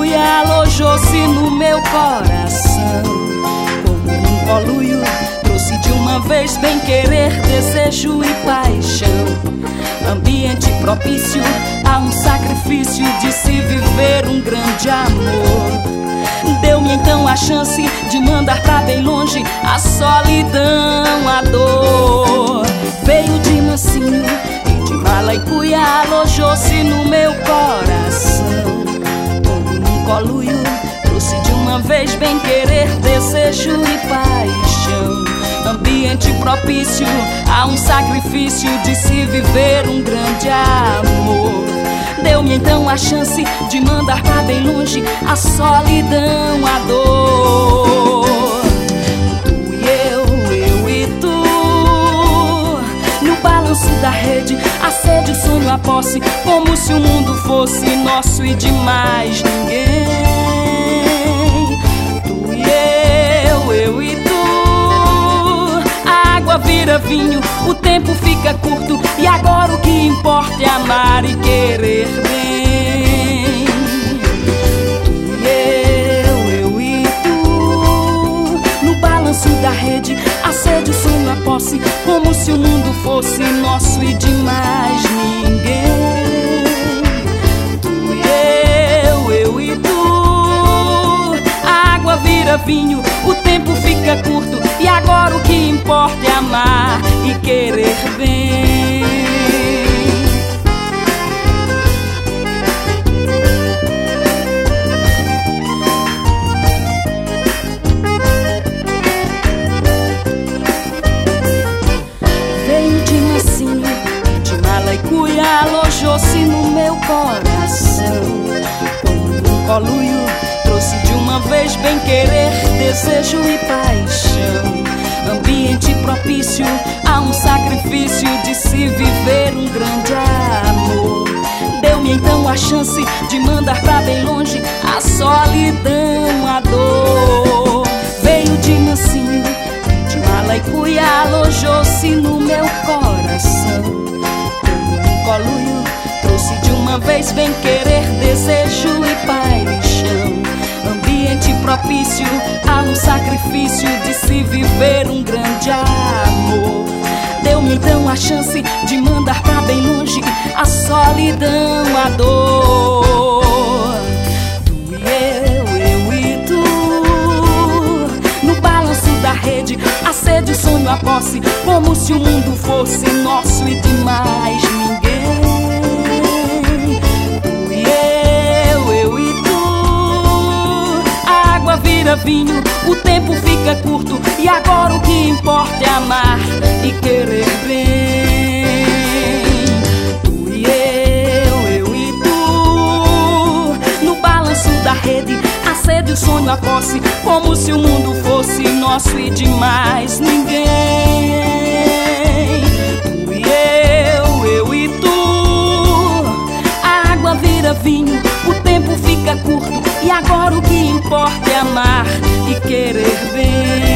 cuia alojou-se no meu coração. Como um coluio, trouxe de uma vez bem-querer, desejo e paixão. Ambiente propício a um sacrifício de se viver um grande amor. Deu-me então a chance de mandar pra bem longe a solidão, a dor. Veio de mansinho e de mala e cuia alojou-se no meu coração. Como um coluio, trouxe de uma vez bem-querer, desejo e paixão. Ambiente propício a um sacrifício de se viver um grande amor. Deu-me então a chance de mandar pra bem longe a solidão, a dor. Tu e eu e tu, no balanço da rede, a sede, o sonho, a posse, como se o mundo fosse nosso e de mais ninguém. Tu e eu e tu, a água vira vinho, o tempo fica curto e agora o que importa é amar e querer bem. Eu e tu, no balanço da rede, a sede, o sonho, a posse, como se o mundo fosse nosso e de mais ninguém. Eu e tu, a água vira vinho, o tempo fica curto e agora o que importa é amar e querer bem. Veio de mansinho, de mala e cuia alojou-se no meu coração. Como um coluio, trouxe de uma vez bem-querer, desejo e paixão. Ambiente propício a um sacrifício de se viver um grande amor. Deu-me então a chance de mandar pra bem longe a solidão, a dor. Veio de mansinho, de mala e cuia alojou-se no meu coração. Como um coluio, trouxe de uma vez bem-querer, desejo e paixão. Ambiente propício a um sacrifício de se viver um grande amor. Deu-me então a chance de mandar pra bem longe a solidão, a dor. Tu e eu e tu, no balanço da rede, a sede, o sonho, a posse, como se o mundo fosse nosso e de mais ninguém. Vira vinho, o tempo fica curto e agora o que importa é amar e querer bem. Tu e eu e tu, no balanço da rede, a sede, o sonho, a posse, como se o mundo fosse nosso e de mais ninguém. Tu e eu e tu, a água vira vinho, o tempo fica curto e agora o que importa é amar e querer bem.